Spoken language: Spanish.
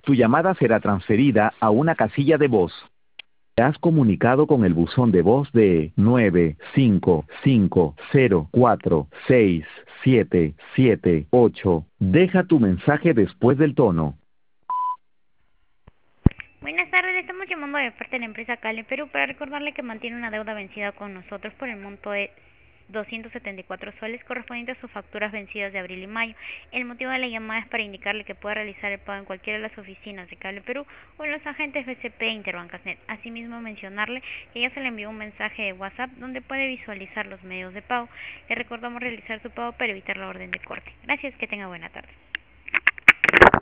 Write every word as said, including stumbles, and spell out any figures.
Tu llamada será transferida a una casilla de voz. Te has comunicado con el buzón de voz de nueve cinco cinco cero cuatro seis siete siete ocho. Deja tu mensaje después del tono. Buenas tardes, le estamos llamando de parte de la empresa Cale Perú para recordarle que mantiene una deuda vencida con nosotros por el monto de doscientos setenta y cuatro soles correspondiente a sus facturas vencidas de abril y mayo. El motivo de la llamada es para indicarle que puede realizar el pago en cualquiera de las oficinas de Cable Perú o en los agentes B C P e Interbancasnet. Asimismo, mencionarle que ya se le envió un mensaje de WhatsApp donde puede visualizar los medios de pago. Le recordamos realizar su pago para evitar la orden de corte. Gracias, que tenga buena tarde.